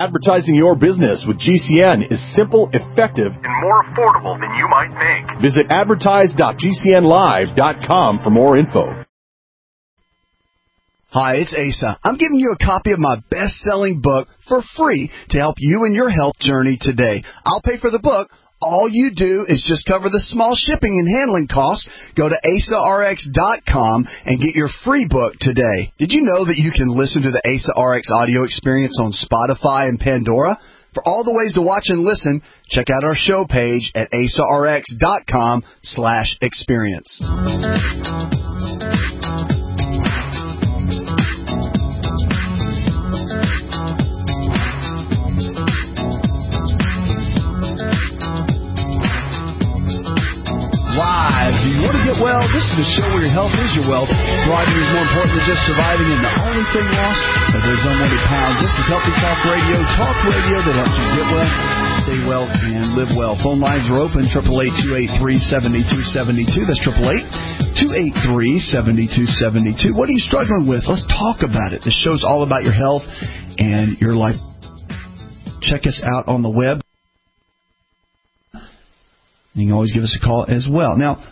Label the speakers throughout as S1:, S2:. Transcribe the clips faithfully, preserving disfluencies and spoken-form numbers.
S1: Advertising your business with G C N is simple, effective, and more affordable than you might think. Visit advertise dot g c n live dot com for more info.
S2: Hi, it's Asa. I'm giving you a copy of my best-selling book for free to help you in your health journey today. I'll pay for the book. All you do is just cover the small shipping and handling costs. Go to asa r x dot com and get your free book today. Did you know that you can listen to the Asa R X audio experience on Spotify and Pandora? For all the ways to watch and listen, check out our show page at asa r x dot com slash experience. Live. Do you want to get well? This is the show where your health is your wealth. Thriving is more important than just surviving, and the only thing lost are those unwanted pounds. This is Healthy Talk Radio, talk radio that helps you get well, stay well, and live well. Phone lines are open, eight eight eight, two eight three, seven two seven two. That's eight eight eight, two eight three, seven two seven two. What are you struggling with? Let's talk about it. This show's all about your health and your life. Check us out on the web. You can always give us a call as well. Now,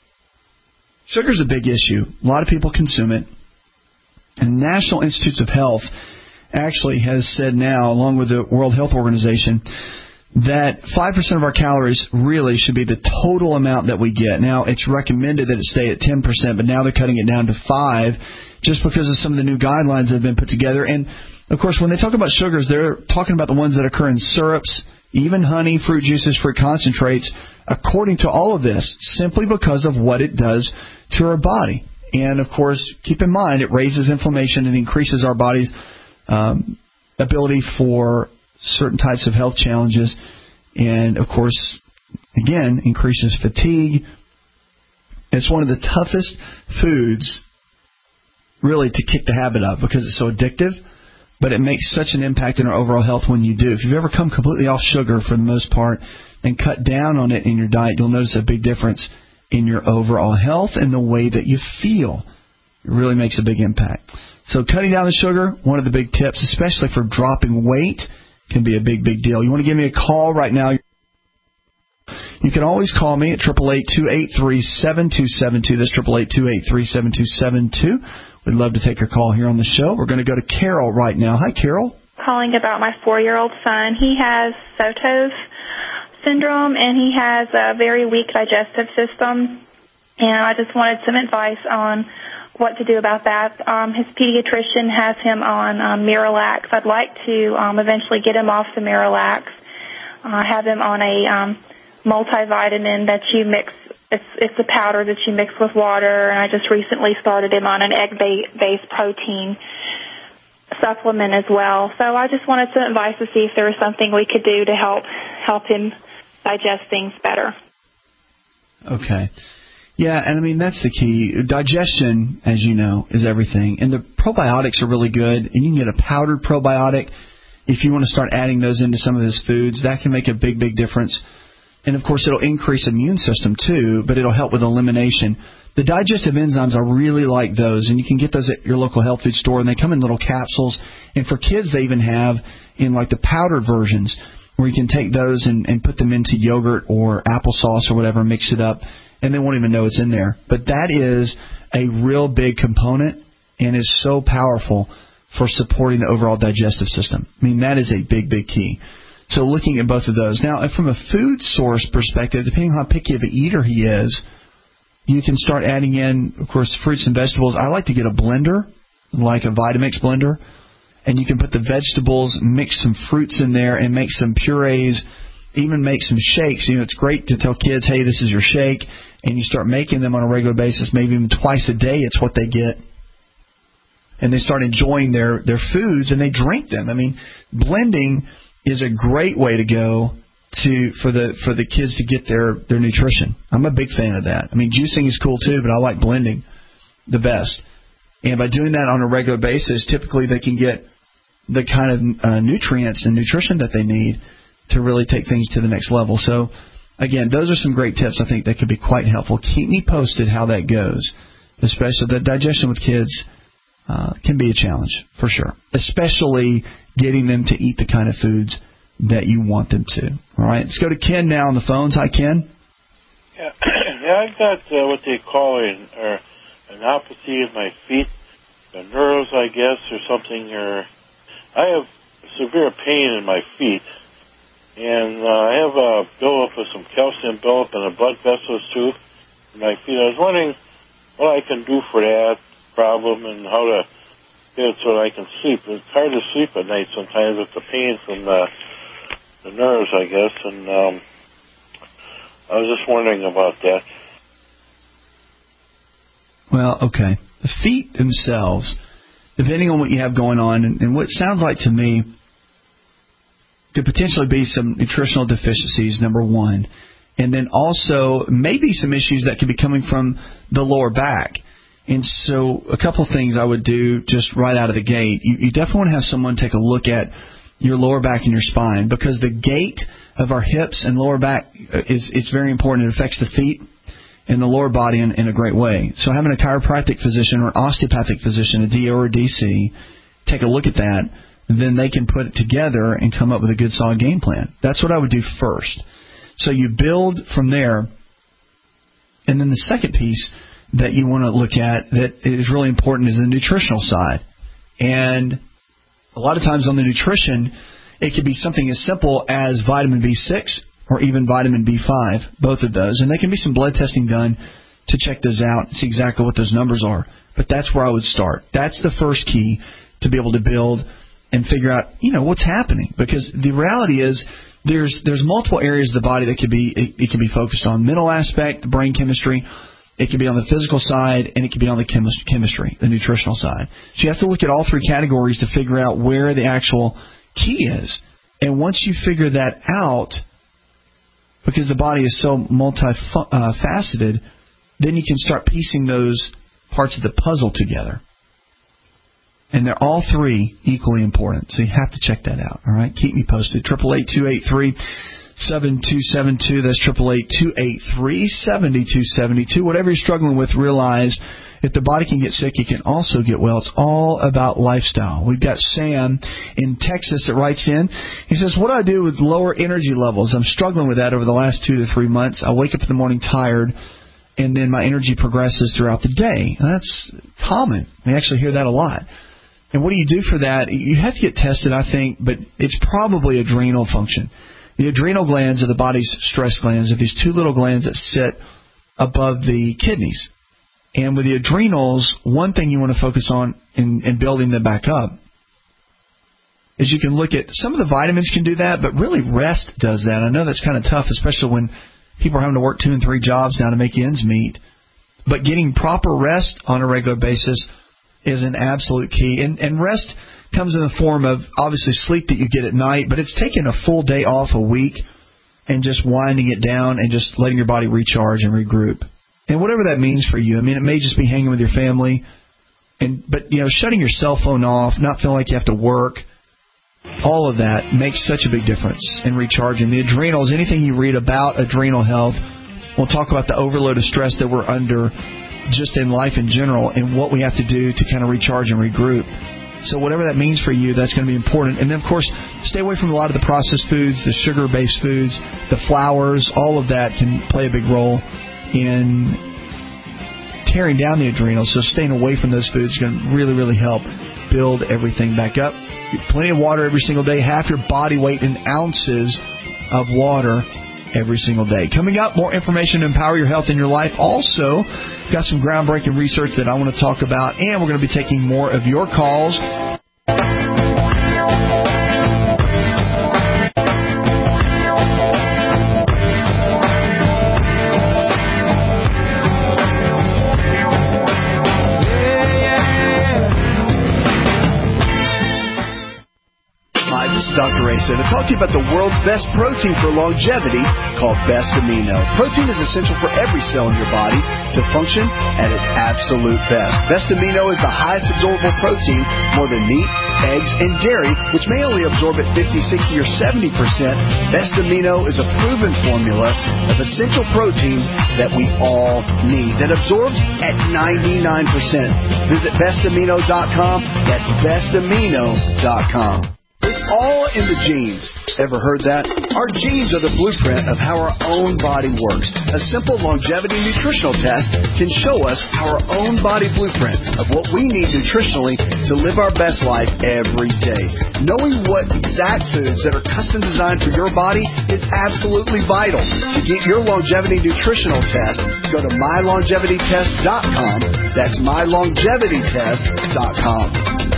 S2: sugar's a big issue. A lot of people consume it. And National Institutes of Health actually has said now, along with the World Health Organization, that five percent of our calories really should be the total amount that we get. Now, it's recommended that it stay at ten percent, but now they're cutting it down to five just because of some of the new guidelines that have been put together. And, of course, when they talk about sugars, they're talking about the ones that occur in syrups, even honey, fruit juices, fruit concentrates, according to all of this, simply because of what it does to our body. And, of course, keep in mind, it raises inflammation and increases our body's um, ability for certain types of health challenges. And, of course, again, increases fatigue. It's one of the toughest foods, really, to kick the habit of because it's so addictive. But it makes such an impact in our overall health when you do. If you've ever come completely off sugar for the most part and cut down on it in your diet, you'll notice a big difference in your overall health and the way that you feel. It really makes a big impact. So cutting down the sugar, one of the big tips, especially for dropping weight, can be a big, big deal. You want to give me a call right now? You can always call me at eight eight eight, two eight three, seven two seven two. That's eight eight eight, two eight three, seven two seven two. We'd love to take your call here on the show. We're going to go to Carol right now. Hi, Carol.
S3: Calling about my four-year-old son. He has Sotos syndrome, and he has a very weak digestive system. And I just wanted some advice on what to do about that. Um, his pediatrician has him on um, Miralax. I'd like to um, eventually get him off the Miralax, uh, have him on a um, multivitamin that you mix. It's it's a powder that you mix with water, and I just recently started him on an egg-based protein supplement as well. So I just wanted some advice to see if there was something we could do to help help him digest things better.
S2: Okay. Yeah, and I mean, that's the key. Digestion, as you know, is everything. And the probiotics are really good, and you can get a powdered probiotic if you want to start adding those into some of his foods. That can make a big, big difference. And, of course, it'll increase immune system, too, but it'll help with elimination. The digestive enzymes, I really like those, and you can get those at your local health food store, and they come in little capsules. And for kids, they even have in, like, the powdered versions where you can take those and, and put them into yogurt or applesauce or whatever, mix it up, and they won't even know it's in there. But that is a real big component and is so powerful for supporting the overall digestive system. I mean, that is a big, big key. So looking at both of those. Now, from a food source perspective, depending on how picky of an eater he is, you can start adding in, of course, fruits and vegetables. I like to get a blender, like a Vitamix blender, and you can put the vegetables, mix some fruits in there, and make some purees, even make some shakes. You know, it's great to tell kids, hey, this is your shake, and you start making them on a regular basis, maybe even twice a day. It's what they get. And they start enjoying their, their foods, and they drink them. I mean, blending is a great way to go to for the for the kids to get their, their nutrition. I'm a big fan of that. I mean, juicing is cool too, but I like blending the best. And by doing that on a regular basis, typically they can get the kind of uh, nutrients and nutrition that they need to really take things to the next level. So, again, those are some great tips I think that could be quite helpful. Keep me posted how that goes, especially the digestion with kids. uh, can be a challenge, for sure, especially getting them to eat the kind of foods that you want them to. All right, let's go to Ken now on the phones. Hi, Ken.
S4: Yeah, yeah I've got uh, what they call an, uh, an neuropathy in my feet, the nerves, I guess, or something. Or I have severe pain in my feet, and uh, I have a buildup of some calcium buildup in the blood vessels too in my feet. I was wondering what I can do for that problem and how to get it so that I can sleep. It's hard to sleep at night sometimes with the pain from the, the nerves, I guess, and um, I was just wondering about that.
S2: Well, okay. The feet themselves, depending on what you have going on, and, and what sounds like to me could potentially be some nutritional deficiencies, number one, and then also maybe some issues that could be coming from the lower back. And so a couple of things I would do just right out of the gate. You, you definitely want to have someone take a look at your lower back and your spine, because the gait of our hips and lower back is it's very important. It affects the feet and the lower body in, in a great way. So having a chiropractic physician or an osteopathic physician, a D O or a D C, take a look at that, then they can put it together and come up with a good solid game plan. That's what I would do first. So you build from there. And then the second piece that you want to look at that is really important is the nutritional side. And a lot of times on the nutrition, it could be something as simple as vitamin B six or even vitamin B five, both of those. And there can be some blood testing done to check those out and see exactly what those numbers are. But that's where I would start. That's the first key to be able to build and figure out, you know, what's happening. Because the reality is there's there's multiple areas of the body that could be it, it can be focused on. Mental aspect, the brain chemistry. It can be on the physical side, and it can be on the chemis- chemistry, the nutritional side. So you have to look at all three categories to figure out where the actual key is. And once you figure that out, because the body is so multifaceted, then you can start piecing those parts of the puzzle together. And they're all three equally important. So you have to check that out. All right? Keep me posted. eight eight eight, two eight three, seven two seven two. That's eight eight eight, two eight three, seven two seven two. Whatever you're struggling with, realize if the body can get sick, it can also get well. It's all about lifestyle. We've got Sam in Texas that writes in. He says, what do I do with lower energy levels? I'm struggling with that over the last two to three months. I wake up in the morning tired, and then my energy progresses throughout the day. That's common. We actually hear that a lot. And what do you do for that? You have to get tested, I think, but it's probably adrenal function. The adrenal glands are the body's stress glands. Are these two little glands that sit above the kidneys. And with the adrenals, one thing you want to focus on in, in building them back up is you can look at some of the vitamins can do that, but really rest does that. I know that's kind of tough, especially when people are having to work two and three jobs now to make ends meet. But getting proper rest on a regular basis is an absolute key. And, and rest comes in the form of, obviously, sleep that you get at night, but it's taking a full day off a week and just winding it down and just letting your body recharge and regroup. And whatever that means for you. I mean, it may just be hanging with your family, and but, you know, shutting your cell phone off, not feeling like you have to work, all of that makes such a big difference in recharging. The adrenals, anything you read about adrenal health, we'll talk about the overload of stress that we're under just in life in general and what we have to do to kind of recharge and regroup. So whatever that means for you, that's going to be important. And then, of course, stay away from a lot of the processed foods, the sugar-based foods, the flours. All of that can play a big role in tearing down the adrenals. So staying away from those foods is going to really, really help build everything back up. Get plenty of water every single day. Half your body weight in ounces of water every single day. Coming up, more information to empower your health in your life. Also, got some groundbreaking research that I want to talk about, and we're going to be taking more of your calls.
S5: Doctor Ray said to talk to you about the world's best protein for longevity called Best Amino. Protein is essential for every cell in your body to function at its absolute best. Best Amino is the highest absorbable protein, more than meat, eggs, and dairy, which may only absorb at fifty, sixty, or seventy percent, Best Amino is a proven formula of essential proteins that we all need that absorbs at ninety-nine percent. Visit best amino dot com. That's best amino dot com. It's all in the genes. Ever heard that? Our genes are the blueprint of how our own body works. A simple longevity nutritional test can show us our own body blueprint of what we need nutritionally to live our best life every day. Knowing what exact foods that are custom designed for your body is absolutely vital. To get your longevity nutritional test, go to my longevity test dot com. That's my longevity test dot com.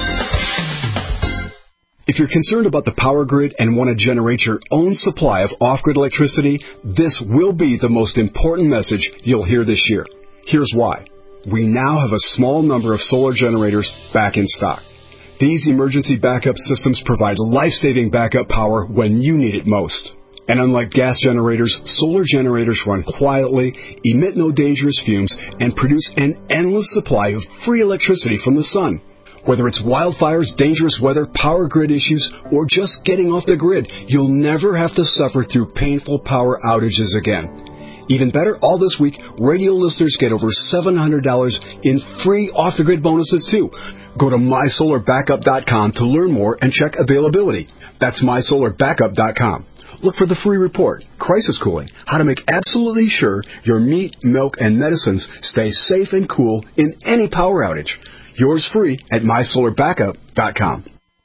S6: If you're concerned about the power grid and want to generate your own supply of off-grid electricity, this will be the most important message you'll hear this year. Here's why. We now have a small number of solar generators back in stock. These emergency backup systems provide life-saving backup power when you need it most. And unlike gas generators, solar generators run quietly, emit no dangerous fumes, and produce an endless supply of free electricity from the sun. Whether it's wildfires, dangerous weather, power grid issues, or just getting off the grid, you'll never have to suffer through painful power outages again. Even better, all this week, radio listeners get over seven hundred dollars in free off-the-grid bonuses, too. Go to my solar backup dot com to learn more and check availability. That's my solar backup dot com. Look for the free report, Crisis Cooling, how to make absolutely sure your meat, milk, and medicines stay safe and cool in any power outage. Yours free at my solar backup dot com.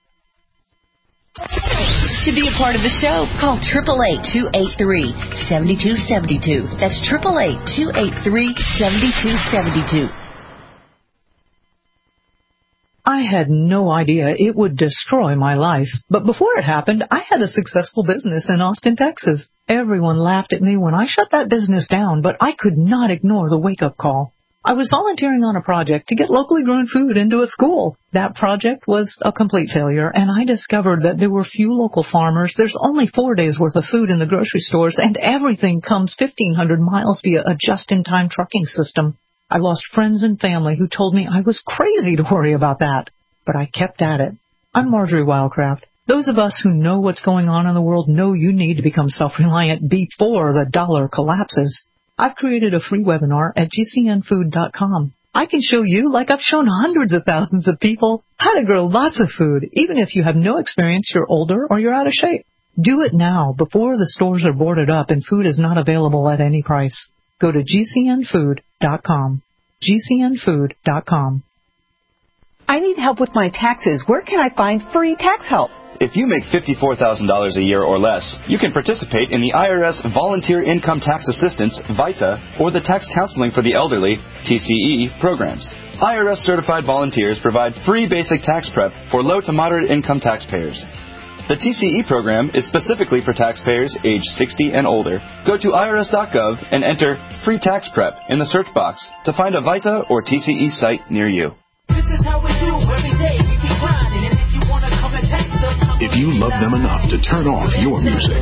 S7: To be a part of the show, call eight eight eight, two eight three, seven two seven two. That's eight eight eight, two eight three, seven two seven two.
S8: I had no idea it would destroy my life. But before it happened, I had a successful business in Austin, Texas. Everyone laughed at me when I shut that business down, but I could not ignore the wake-up call. I was volunteering on a project to get locally grown food into a school. That project was a complete failure, and I discovered that there were few local farmers. There's only four days' worth of food in the grocery stores, and everything comes fifteen hundred miles via a just-in-time trucking system. I lost friends and family who told me I was crazy to worry about that, but I kept at it. I'm Marjorie Wildcraft. Those of us who know what's going on in the world know you need to become self-reliant before the dollar collapses. I've created a free webinar at G C N food dot com. I can show you, like I've shown hundreds of thousands of people, how to grow lots of food, even if you have no experience, you're older, or you're out of shape. Do it now, before the stores are boarded up and food is not available at any price. Go to G C N food dot com. G C N food dot com.
S9: I need help with my taxes. Where can I find free tax help?
S10: If you make fifty-four thousand dollars a year or less, you can participate in the I R S Volunteer Income Tax Assistance, VITA, or the Tax Counseling for the Elderly, T C E, programs. I R S-certified volunteers provide free basic tax prep for low to moderate income taxpayers. The T C E program is specifically for taxpayers age sixty and older. Go to I R S dot gov and enter Free Tax Prep in the search box to find a VITA or T C E site near you.
S11: This is how we do every day. We keep grinding, and if you want to come and text us,
S12: if you love them enough to turn off your music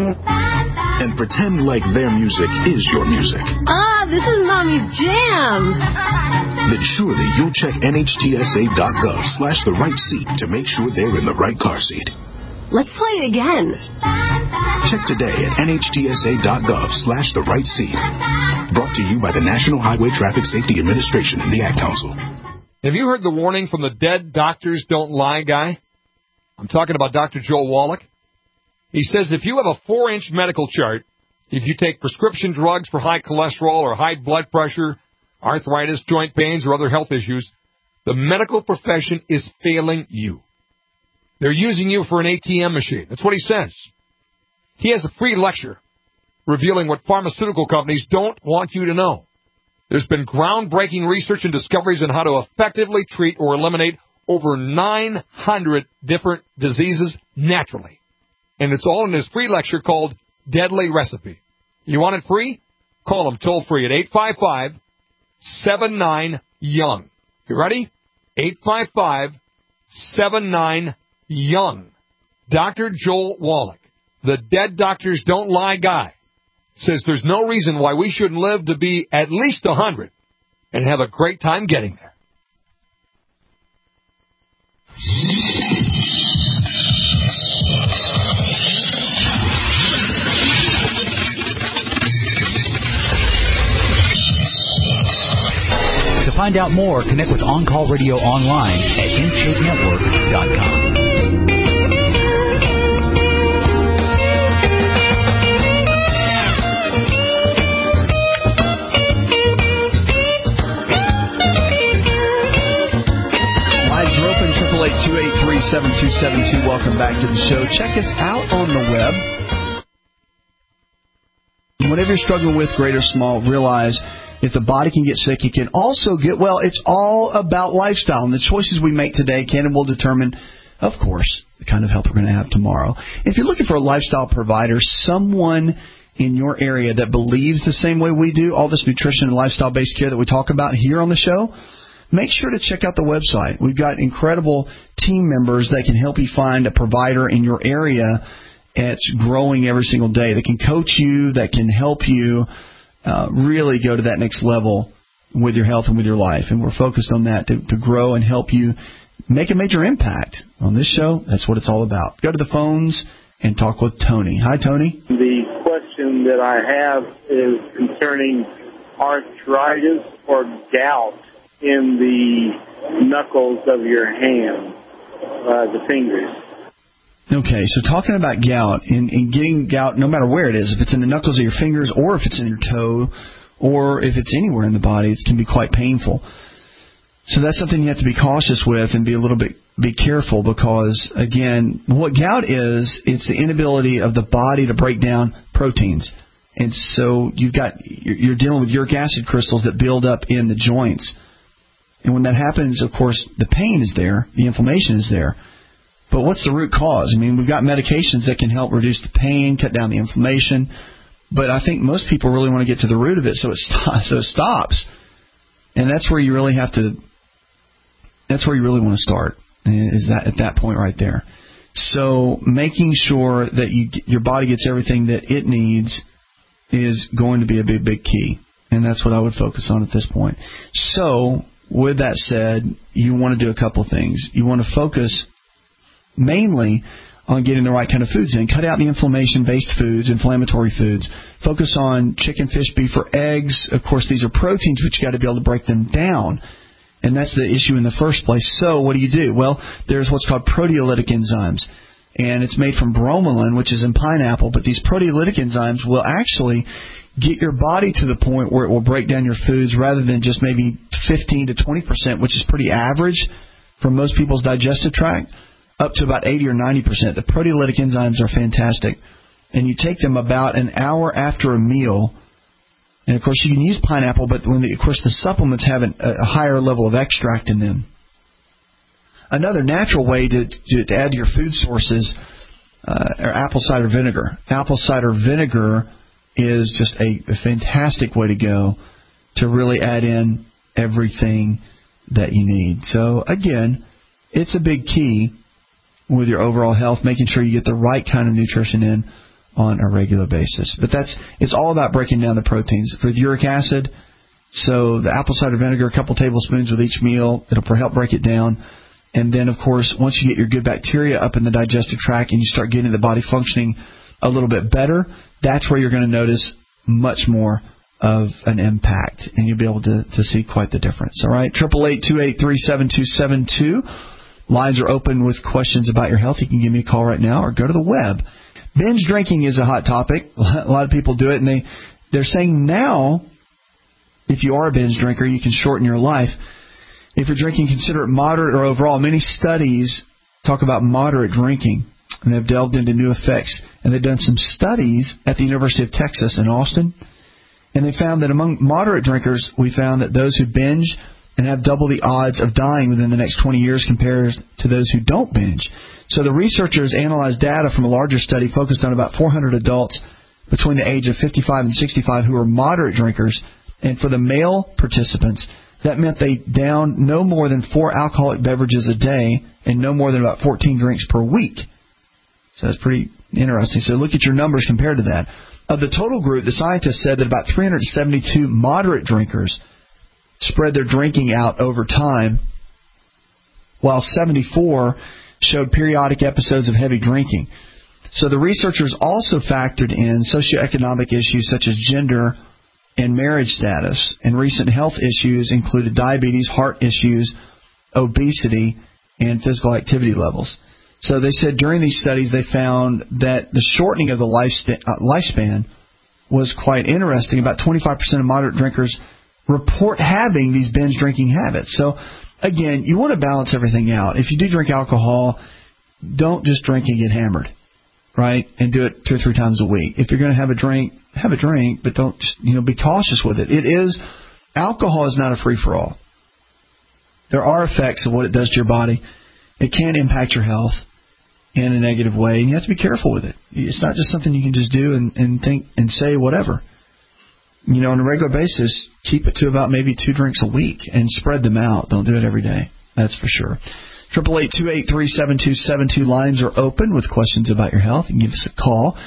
S12: and pretend like their music is your music.
S13: Ah, this is Mommy's jam.
S12: Then surely you'll check N H T S A dot gov slash the right seat to make sure they're in the right car seat.
S13: Let's play it again.
S12: Check today at N H T S A dot gov slash the right seat. Brought to you by the National Highway Traffic Safety Administration and the Ad Council.
S14: Have you heard the warning from the Dead Doctors Don't Lie guy? I'm talking about Doctor Joel Wallach. He says if you have a four-inch medical chart, if you take prescription drugs for high cholesterol or high blood pressure, arthritis, joint pains, or other health issues, the medical profession is failing you. They're using you for an A T M machine. That's what he says. He has a free lecture revealing what pharmaceutical companies don't want you to know. There's been groundbreaking research and discoveries on how to effectively treat or eliminate over nine hundred different diseases naturally. And it's all in his free lecture called Deadly Recipe. You want it free? Call him toll free at eight five five, seven nine, young. You ready? eight five five, seven nine, young. Doctor Joel Wallach, the Dead Doctors Don't Lie guy, says there's no reason why we shouldn't live to be at least one hundred and have a great time getting there.
S15: find out more, connect with On Call Radio online at in shape network dot com.
S2: eight two eight three, seven two seven two. Welcome back to the show. Check us out on the web. Whenever you're struggling with great or small, realize if the body can get sick, it can also get well. It's all about lifestyle. And the choices we make today can and will determine, of course, the kind of health we're going to have tomorrow. If you're looking for a lifestyle provider, someone in your area that believes the same way we do, all this nutrition and lifestyle-based care that we talk about here on the show, make sure to check out the website. We've got incredible team members that can help you find a provider in your area that's growing every single day, that can coach you, that can help you uh, really go to that next level with your health and with your life. And we're focused on that to, to grow and help you make a major impact. On this show, that's what it's all about. Go to the phones and talk with Tony. Hi, Tony.
S16: The question that I have is concerning arthritis or gout in the knuckles of your hand, uh, the fingers.
S2: Okay, so talking about gout, and, and getting gout no matter where it is, if it's in the knuckles of your fingers or if it's in your toe or if it's anywhere in the body, it can be quite painful. So that's something you have to be cautious with and be a little bit be careful because, again, what gout is, it's the inability of the body to break down proteins. And so you've got you're dealing with uric acid crystals that build up in the joints. And when that happens, of course, the pain is there, the inflammation is there. But what's the root cause? I mean, we've got medications that can help reduce the pain, cut down the inflammation. But I think most people really want to get to the root of it so it, st- so it stops. And that's where you really have to, that's where you really want to start, is that at that point right there. So making sure that you your body gets everything that it needs is going to be a big, big key. And that's what I would focus on at this point. So with that said, you want to do a couple of things. You want to focus mainly on getting the right kind of foods in. Cut out the inflammation-based foods, inflammatory foods. Focus on chicken, fish, beef, or eggs. Of course, these are proteins, but you've got to be able to break them down. And that's the issue in the first place. So what do you do? Well, there's what's called proteolytic enzymes. And it's made from bromelain, which is in pineapple. But these proteolytic enzymes will actually get your body to the point where it will break down your foods rather than just maybe fifteen to twenty percent, which is pretty average for most people's digestive tract, up to about eighty or ninety percent. The proteolytic enzymes are fantastic. And you take them about an hour after a meal. And, of course, you can use pineapple, but when the, of course the supplements have an, a higher level of extract in them. Another natural way to, to, to add to your food sources uh, are apple cider vinegar. Apple cider vinegar is just a, a fantastic way to go to really add in everything that you need. So, again, it's a big key with your overall health, making sure you get the right kind of nutrition in on a regular basis. But that's it's all about breaking down the proteins. For the uric acid, so the apple cider vinegar, a couple tablespoons with each meal, it'll help break it down. And then, of course, once you get your good bacteria up in the digestive tract and you start getting the body functioning a little bit better, that's where you're going to notice much more of an impact, and you'll be able to, to see quite the difference. All right, triple eight two eight three seven two seven two. Lines are open with questions about your health. You can give me a call right now or go to the web. Binge drinking is a hot topic. A lot of people do it, and they, they're saying now, if you are a binge drinker, you can shorten your life. If you're drinking, consider it moderate or overall. Many studies talk about moderate drinking, and they've delved into new effects. And they've done some studies at the University of Texas in Austin, and they found that among moderate drinkers, we found that those who binge and have double the odds of dying within the next twenty years compared to those who don't binge. So the researchers analyzed data from a larger study focused on about four hundred adults between the age of fifty-five and sixty-five who were moderate drinkers. And for the male participants, that meant they downed no more than four alcoholic beverages a day and no more than about fourteen drinks per week. So that's pretty interesting. So look at your numbers compared to that. Of the total group, the scientists said that about three hundred seventy-two moderate drinkers spread their drinking out over time, while seventy-four showed periodic episodes of heavy drinking. So the researchers also factored in socioeconomic issues such as gender and marriage status. And recent health issues included diabetes, heart issues, obesity, and physical activity levels. So they said during these studies they found that the shortening of the lifespan, uh, lifespan was quite interesting. About twenty-five percent of moderate drinkers report having these binge drinking habits. So, again, you want to balance everything out. If you do drink alcohol, don't just drink and get hammered, right? And do it two or three times a week. If you're going to have a drink, have a drink, but don't just, you know, be cautious with it. It is, alcohol is not a free-for-all. There are effects of what it does to your body. It can impact your health in a negative way, and you have to be careful with it. It's not just something you can just do and, and think and say whatever. You know, on a regular basis, keep it to about maybe two drinks a week and spread them out. Don't do it every day. That's for sure. Triple eight two eight three seven two seven two lines are open with questions about your health. You can give us a call.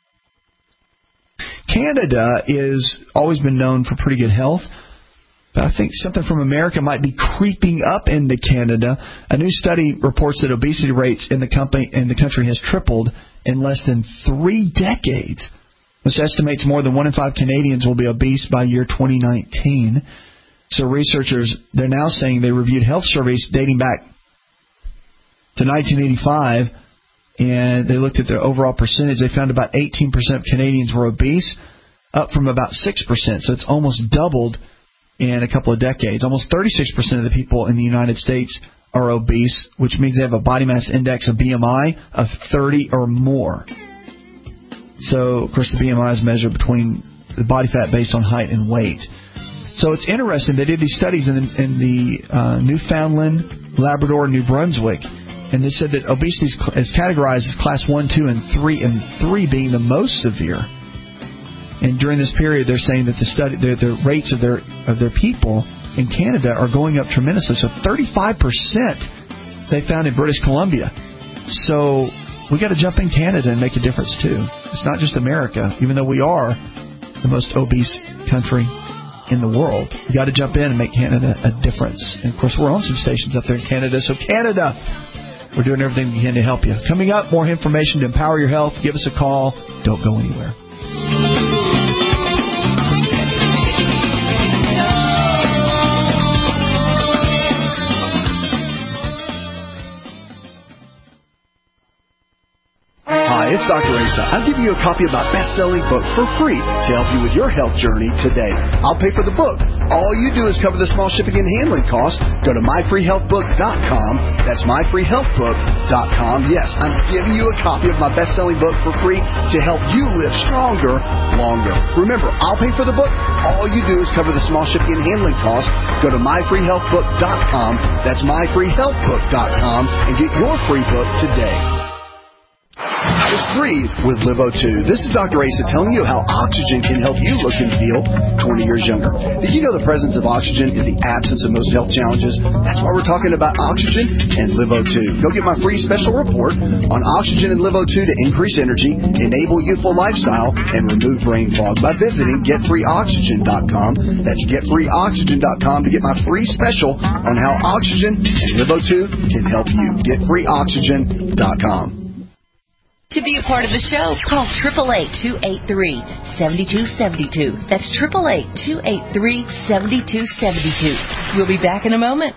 S2: Canada is always been known for pretty good health. But I think something from America might be creeping up into Canada. A new study reports that obesity rates in the company in the country has tripled in less than three decades. Which estimates more than one in five Canadians will be obese by year twenty nineteen. So researchers, they're now saying they reviewed health surveys dating back to nineteen eighty-five, and they looked at their overall percentage. They found about eighteen percent of Canadians were obese, up from about six percent. So it's almost doubled in a couple of decades. Almost thirty-six percent of the people in the United States are obese, which means they have a body mass index, a B M I, of thirty or more. So, of course, the B M I is measured between the body fat based on height and weight. So it's interesting. They did these studies in the, in the uh, Newfoundland, Labrador, and New Brunswick, and they said that obesity is categorized as class one, two, and three, and three being the most severe. And during this period, they're saying that the study, the, the rates of their of their people in Canada are going up tremendously. So thirty-five percent they found in British Columbia. So we got to jump in Canada and make a difference too. It's not just America, even though we are the most obese country in the world. We got to jump in and make Canada a difference. And of course, we're on some stations up there in Canada. So Canada, we're doing everything we can to help you. Coming up, more information to empower your health. Give us a call. Don't go anywhere.
S5: Hi, it's Doctor Asa. I'm giving you a copy of my best-selling book for free to help you with your health journey today. I'll pay for the book. All you do is cover the small shipping and handling costs. Go to my free health book dot com. That's my free health book dot com. Yes, I'm giving you a copy of my best-selling book for free to help you live stronger, longer. Remember, I'll pay for the book. All you do is cover the small shipping and handling costs. Go to my free health book dot com. That's my free health book dot com and get your free book today. Just breathe with Live O two. This is Doctor Asa telling you how oxygen can help you look and feel twenty years younger. Did you know the presence of oxygen is the absence of most health challenges? That's why we're talking about oxygen and Live O two. Go get my free special report on oxygen and Live O two to increase energy, enable youthful lifestyle, and remove brain fog by visiting get free oxygen dot com. That's get free oxygen dot com to get my free special on how oxygen and Live O two can help you. get free oxygen dot com.
S7: To be a part of the show, call eight eight eight, two eight three, seven two seven two. That's eight eight eight, two eight three, seven two seven two. We'll be back in a moment.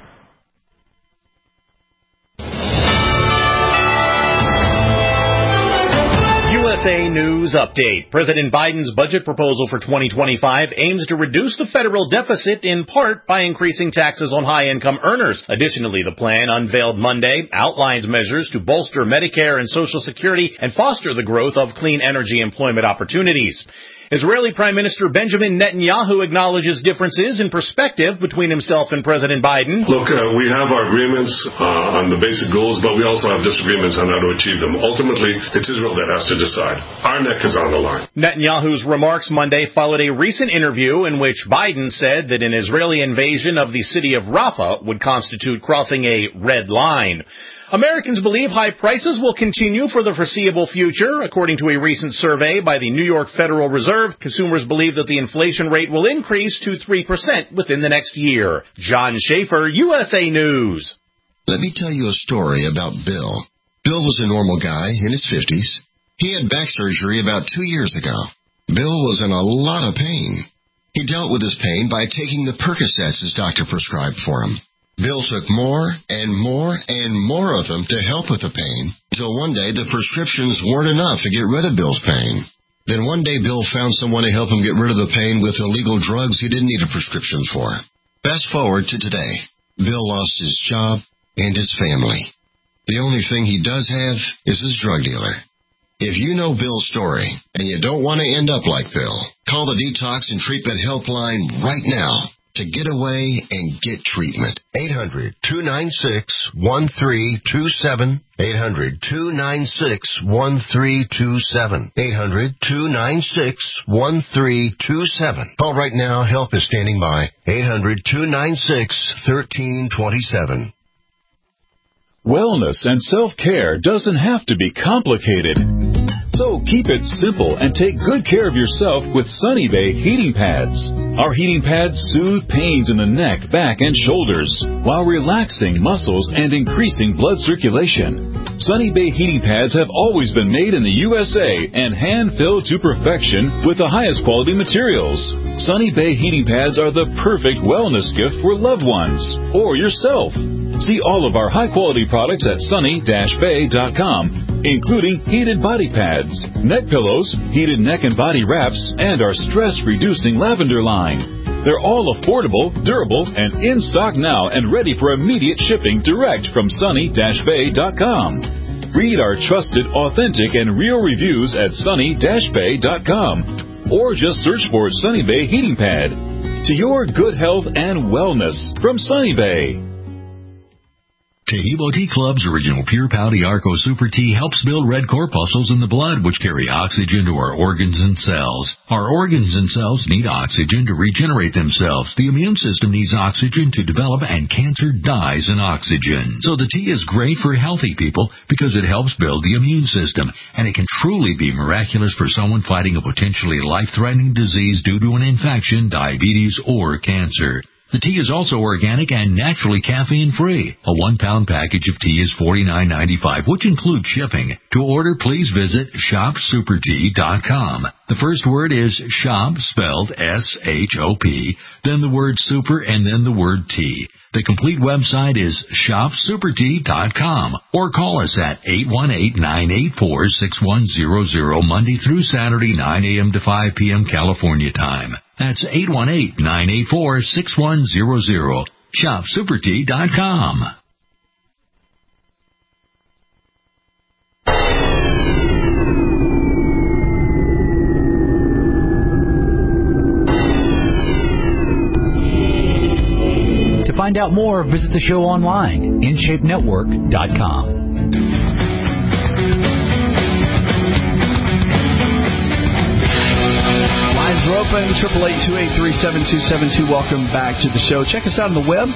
S17: U S A News Update. President Biden's budget proposal for twenty twenty-five aims to reduce the federal deficit in part by increasing taxes on high-income earners. Additionally, the plan, unveiled Monday, outlines measures to bolster Medicare and Social Security and foster the growth of clean energy employment opportunities. Israeli Prime Minister Benjamin Netanyahu acknowledges differences in perspective between himself and President Biden.
S18: Look, uh, we have our agreements uh, on the basic goals, but we also have disagreements on how to achieve them. Ultimately, it's Israel that has to decide. Our neck is on the line.
S17: Netanyahu's remarks Monday followed a recent interview in which Biden said that an Israeli invasion of the city of Rafah would constitute crossing a red line. Americans believe high prices will continue for the foreseeable future. According to a recent survey by the New York Federal Reserve, consumers believe that the inflation rate will increase to three percent within the next year. John Schaefer, U S A News.
S19: Let me tell you a story about Bill. Bill was a normal guy in his fifties. He had back surgery about two years ago. Bill was in a lot of pain. He dealt with his pain by taking the Percocets his doctor prescribed for him. Bill took more and more and more of them to help with the pain, until one day the prescriptions weren't enough to get rid of Bill's pain. Then one day Bill found someone to help him get rid of the pain with illegal drugs he didn't need a prescription for. Fast forward to today. Bill lost his job and his family. The only thing he does have is his drug dealer. If you know Bill's story and you don't want to end up like Bill, call the Detox and Treatment Helpline right now to get away and get treatment. eight hundred, two nine six, one three two seven. eight hundred, two nine six, one three two seven. eight hundred, two nine six, one three two seven. Call right now. Help is standing by. eight hundred, two nine six, one three two seven.
S1: Wellness and self-care doesn't have to be complicated. So keep it simple and take good care of yourself with Sunny Bay heating pads. Our heating pads soothe pains in the neck, back, and shoulders while relaxing muscles and increasing blood circulation. Sunny Bay heating pads have always been made in the U S A and hand-filled to perfection with the highest quality materials. Sunny Bay heating pads are the perfect wellness gift for loved ones or yourself. See all of our high-quality products at sunny dash bay dot com, including heated body pads, neck pillows, heated neck and body wraps, and our stress-reducing lavender line. They're all affordable, durable, and in stock now and ready for immediate shipping direct from sunny dash bay dot com. Read our trusted, authentic, and real reviews at sunny dash bay dot com or just search for Sunny Bay Heating Pad. To your good health and wellness from Sunny Bay.
S20: Tehebo Tea Club's original Pure Pouty Arco Super Tea helps build red corpuscles in the blood, which carry oxygen to our organs and cells. Our organs and cells need oxygen to regenerate themselves. The immune system needs oxygen to develop, and cancer dies in oxygen. So the tea is great for healthy people because it helps build the immune system, and it can truly be miraculous for someone fighting a potentially life-threatening disease due to an infection, diabetes, or cancer. The tea is also organic and naturally caffeine-free. A one-pound package of tea is forty-nine ninety-five, which includes shipping. To order, please visit shop super tea dot com. The first word is shop, spelled S H O P, then the word super, and then the word tea. The complete website is shop super tea dot com, or call us at eight one eight, nine eight four, six one zero zero Monday through Saturday, nine a.m. to five p.m. California time. That's eight one eight, nine eight four, six one zero zero. shop super tea dot com.
S15: To find out more, visit the show online, in shape network dot com.
S2: Lines are open, eight eight eight, two eight three, seven two seven two. Welcome back to the show. Check us out on the web.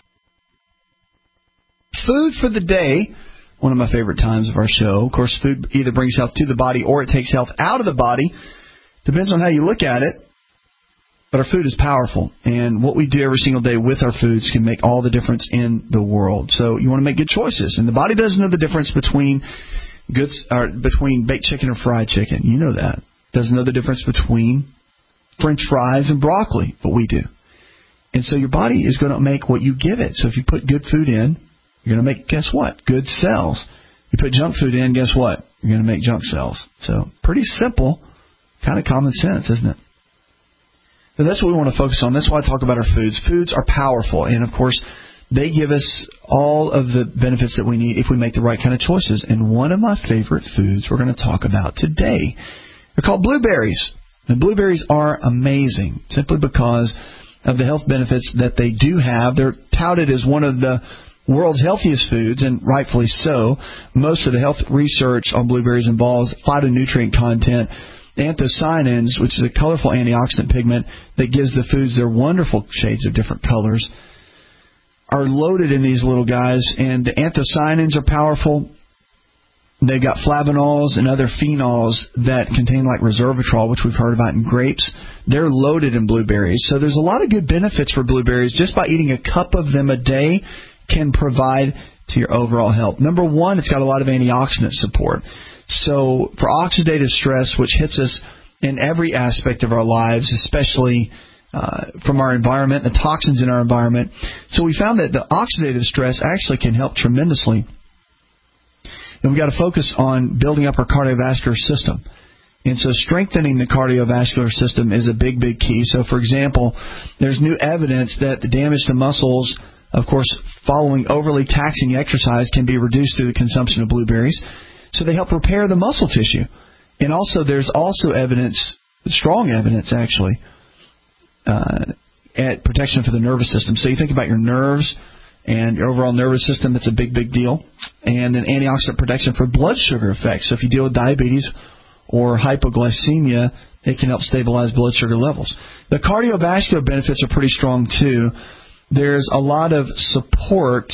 S2: Food for the day, one of my favorite times of our show. Of course, food either brings health to the body or it takes health out of the body. Depends on how you look at it. But our food is powerful, and what we do every single day with our foods can make all the difference in the world. So you want to make good choices, and the body doesn't know the difference between goods or between baked chicken and fried chicken. You know that. Doesn't know the difference between French fries and broccoli, but we do. And so your body is going to make what you give it. So if you put good food in, you're going to make, guess what? Good cells. You put junk food in, guess what? You're going to make junk cells. So pretty simple, kind of common sense, isn't it? So that's what we want to focus on. That's why I talk about our foods. Foods are powerful, and of course, they give us all of the benefits that we need if we make the right kind of choices. And one of my favorite foods we're going to talk about today, they're called blueberries. And blueberries are amazing simply because of the health benefits that they do have. They're touted as one of the world's healthiest foods, and rightfully so. Most of the health research on blueberries involves phytonutrient content. Anthocyanins, which is a colorful antioxidant pigment that gives the foods their wonderful shades of different colors, are loaded in these little guys. And the anthocyanins are powerful. They've got flavonols and other phenols that contain like resveratrol, which we've heard about in grapes. They're loaded in blueberries. So there's a lot of good benefits for blueberries. Just by eating a cup of them a day can provide to your overall health. Number one, it's got a lot of antioxidant support. So for oxidative stress, which hits us in every aspect of our lives, especially uh, from our environment, the toxins in our environment. So we found that the oxidative stress actually can help tremendously. And we've got to focus on building up our cardiovascular system. And so strengthening the cardiovascular system is a big, big key. So, for example, there's new evidence that the damage to muscles, of course, following overly taxing exercise can be reduced through the consumption of blueberries. So they help repair the muscle tissue. And also there's also evidence, strong evidence actually, uh, at protection for the nervous system. So you think about your nerves and your overall nervous system, that's a big, big deal. And then antioxidant protection for blood sugar effects. So if you deal with diabetes or hypoglycemia, it can help stabilize blood sugar levels. The cardiovascular benefits are pretty strong too. There's a lot of support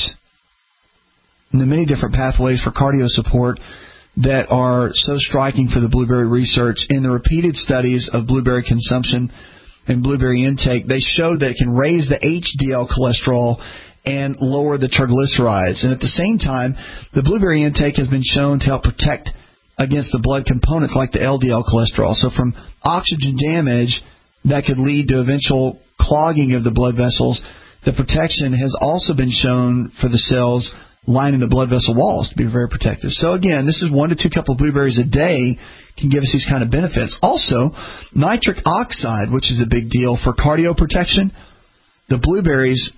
S2: in the many different pathways for cardio support that are so striking for the blueberry research. In the repeated studies of blueberry consumption and blueberry intake, they showed that it can raise the H D L cholesterol and lower the triglycerides. And at the same time, the blueberry intake has been shown to help protect against the blood components like the L D L cholesterol. So from oxygen damage that could lead to eventual clogging of the blood vessels, the protection has also been shown for the cells lining the blood vessel walls to be very protective. So again, this is one to two cup of blueberries a day can give us these kind of benefits. Also, nitric oxide, which is a big deal for cardio protection. The blueberries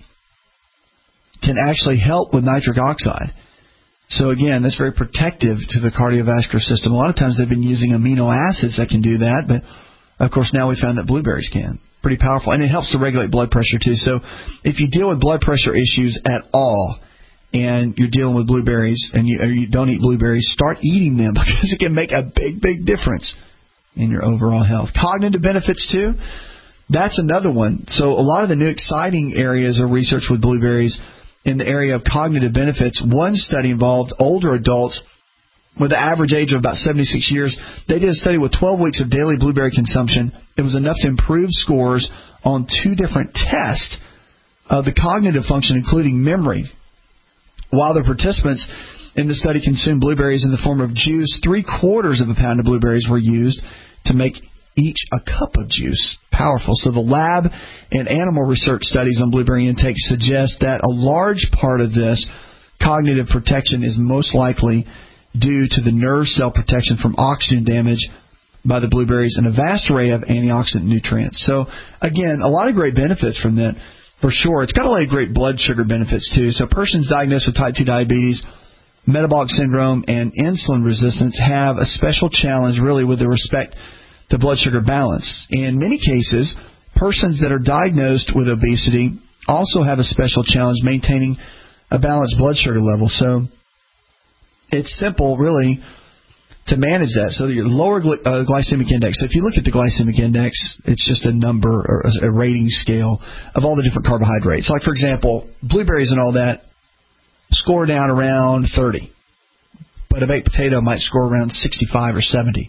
S2: can actually help with nitric oxide. So again, that's very protective to the cardiovascular system. A lot of times they've been using amino acids that can do that, but of course now we found that blueberries can. Pretty powerful. And it helps to regulate blood pressure too. So if you deal with blood pressure issues at all and you're dealing with blueberries and you, or you don't eat blueberries, start eating them because it can make a big, big difference in your overall health. Cognitive benefits too. That's another one. So a lot of the new exciting areas of research with blueberries in the area of cognitive benefits. One study involved older adults with an average age of about seventy-six years. They did a study with twelve weeks of daily blueberry consumption. It was enough to improve scores on two different tests of the cognitive function, including memory. While the participants in the study consumed blueberries in the form of juice, three quarters of a pound of blueberries were used to make each a cup of juice. Powerful. So the lab and animal research studies on blueberry intake suggest that a large part of this cognitive protection is most likely due to the nerve cell protection from oxygen damage by the blueberries and a vast array of antioxidant nutrients. So again, a lot of great benefits from that for sure. It's got a lot of great blood sugar benefits too. So persons diagnosed with type two diabetes, metabolic syndrome, and insulin resistance have a special challenge really with respect to blood sugar balance. In many cases, persons that are diagnosed with obesity also have a special challenge maintaining a balanced blood sugar level. So it's simple, really, to manage that. So your lower gly- uh, glycemic index. So if you look at the glycemic index, it's just a number or a rating scale of all the different carbohydrates. Like, for example, blueberries and all that score down around thirty. But a baked potato might score around sixty-five or seventy.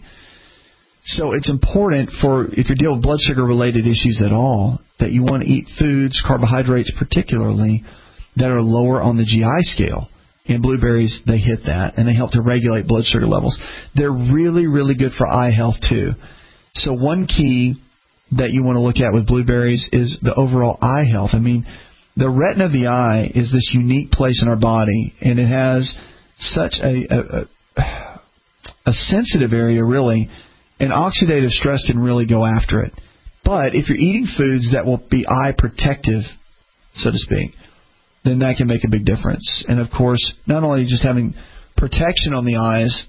S2: So it's important for, if you're dealing with blood sugar-related issues at all, that you want to eat foods, carbohydrates particularly, that are lower on the G I scale. And blueberries, they hit that, and they help to regulate blood sugar levels. They're really, really good for eye health, too. So one key that you want to look at with blueberries is the overall eye health. I mean, the retina of the eye is this unique place in our body, and it has such a, a, a, a sensitive area, really, and oxidative stress can really go after it. But if you're eating foods that will be eye protective, so to speak, then that can make a big difference. And, of course, not only just having protection on the eyes,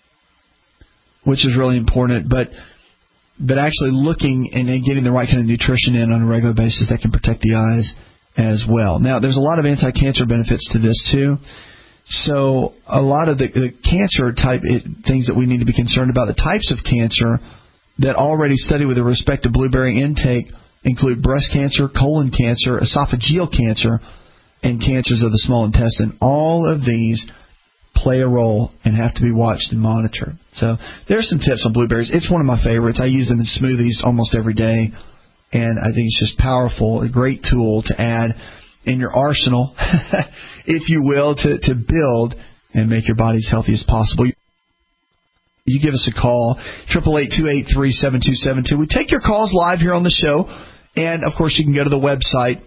S2: which is really important, but but actually looking and getting the right kind of nutrition in on a regular basis that can protect the eyes as well. Now, there's a lot of anti-cancer benefits to this, too. So a lot of the, the cancer type it, things that we need to be concerned about, the types of cancer that already study with respect to blueberry intake include breast cancer, colon cancer, esophageal cancer, and cancers of the small intestine. All of these play a role and have to be watched and monitored. So there's some tips on blueberries. It's one of my favorites. I use them in smoothies almost every day, and I think it's just powerful, a great tool to add in your arsenal, if you will, to, to build and make your body as healthy as possible. You give us a call, eight eight eight, two eight three, seven two seven two. We take your calls live here on the show. And, of course, you can go to the website.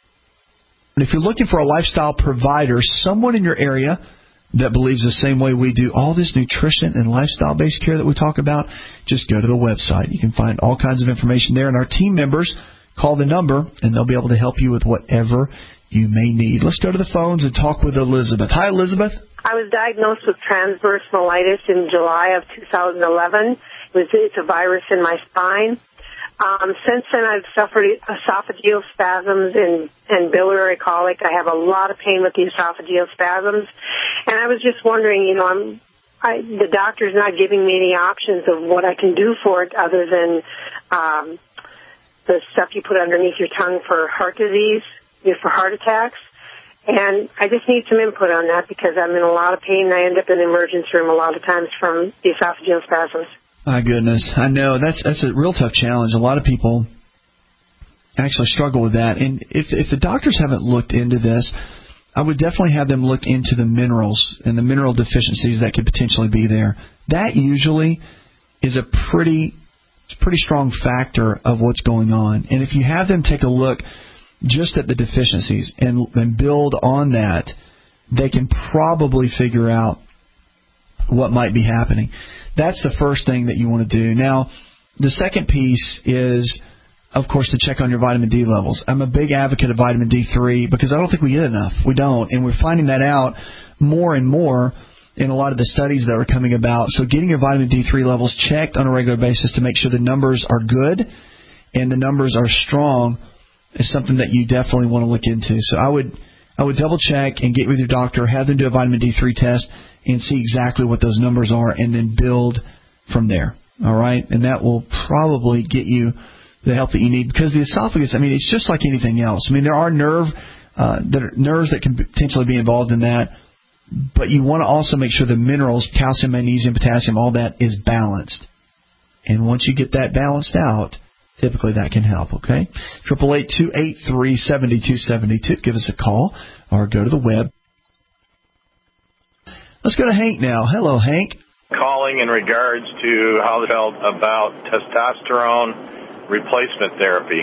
S2: And if you're looking for a lifestyle provider, someone in your area that believes the same way we do, all this nutrition and lifestyle-based care that we talk about, just go to the website. You can find all kinds of information there. And our team members call the number, and they'll be able to help you with whatever you may need. Let's go to the phones and talk with Elizabeth. Hi, Elizabeth.
S21: I was diagnosed with transverse myelitis in July of two thousand eleven. It was, it's a virus in my spine. Um, since then, I've suffered esophageal spasms and, and biliary colic. I have a lot of pain with the esophageal spasms. And I was just wondering, you know, I'm, I, the doctor's not giving me any options of what I can do for it other than um, the stuff you put underneath your tongue for heart disease, you know, for heart attacks. And I just need some input on that because I'm in a lot of pain and I end up in the emergency room a lot of times from the esophageal spasms.
S2: My goodness, I know that's that's a real tough challenge. A lot of people actually struggle with that. And if if the doctors haven't looked into this, I would definitely have them look into the minerals and the mineral deficiencies that could potentially be there. That usually is a pretty pretty strong factor of what's going on. And if you have them take a look just at the deficiencies and, and build on that, they can probably figure out what might be happening. That's the first thing that you want to do. Now, the second piece is, of course, to check on your vitamin D levels. I'm a big advocate of vitamin D three because I don't think we get enough. We don't. And we're finding that out more and more in a lot of the studies that are coming about. So getting your vitamin D three levels checked on a regular basis to make sure the numbers are good and the numbers are strong is something that you definitely want to look into. So I would I would double check and get with your doctor, have them do a vitamin D three test, and see exactly what those numbers are, and then build from there. All right? And that will probably get you the help that you need, because the esophagus, I mean, it's just like anything else. I mean, there are nerve uh, that are nerves that can potentially be involved in that, but you want to also make sure the minerals, calcium, magnesium, potassium, all that is balanced. And once you get that balanced out, typically that can help, okay? triple eight, two eight three, seven two seven two. Give us a call or go to the web. Let's go to Hank now. Hello, Hank.
S22: Calling in regards to how they felt about testosterone replacement therapy.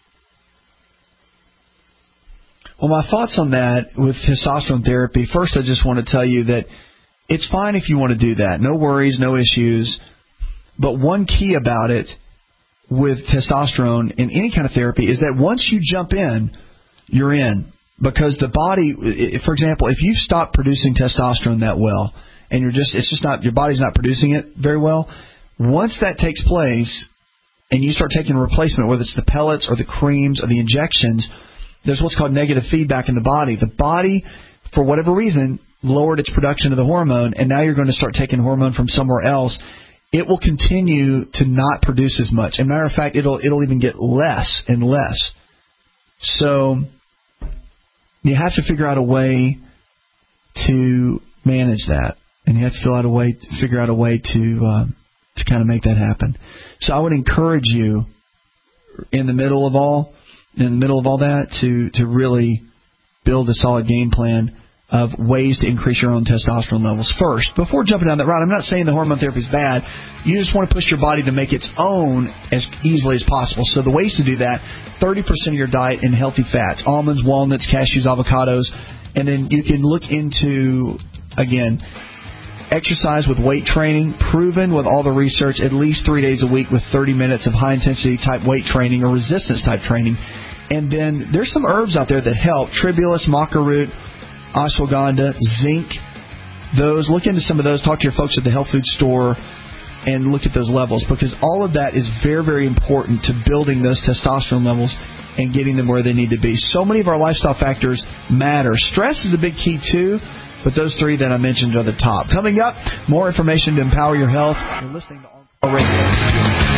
S2: Well, my thoughts on that with testosterone therapy, first I just want to tell you that it's fine if you want to do that. No worries, no issues. But one key about it with testosterone in any kind of therapy is that once you jump in, you're in. Because the body, for example, if you've stopped producing testosterone that well, and you're just, it's just not, your body's not producing it very well, once that takes place, and you start taking a replacement, whether it's the pellets or the creams or the injections, there's what's called negative feedback in the body. The body, for whatever reason, lowered its production of the hormone, and now you're going to start taking hormone from somewhere else. It will continue to not produce as much. As a matter of fact, it'll it'll even get less and less. So you have to figure out a way to manage that, and you have to figure out a way to figure out a way to uh, to kind of make that happen. So I would encourage you, in the middle of all, in the middle of all that, to to really build a solid game plan of ways to increase your own testosterone levels first. Before jumping down that route, I'm not saying the hormone therapy is bad. You just want to push your body to make its own as easily as possible. So the ways to do that, thirty percent of your diet in healthy fats, almonds, walnuts, cashews, avocados, and then you can look into, again, exercise with weight training, proven with all the research, at least three days a week with thirty minutes of high-intensity type weight training or resistance type training. And then there's some herbs out there that help, tribulus, maca root, ashwagandha, zinc, those. Look into some of those. Talk to your folks at the health food store and look at those levels, because all of that is very, very important to building those testosterone levels and getting them where they need to be. So many of our lifestyle factors matter. Stress is a big key too, but those three that I mentioned are the top. Coming up, more information to empower your health. You're listening to On Radio.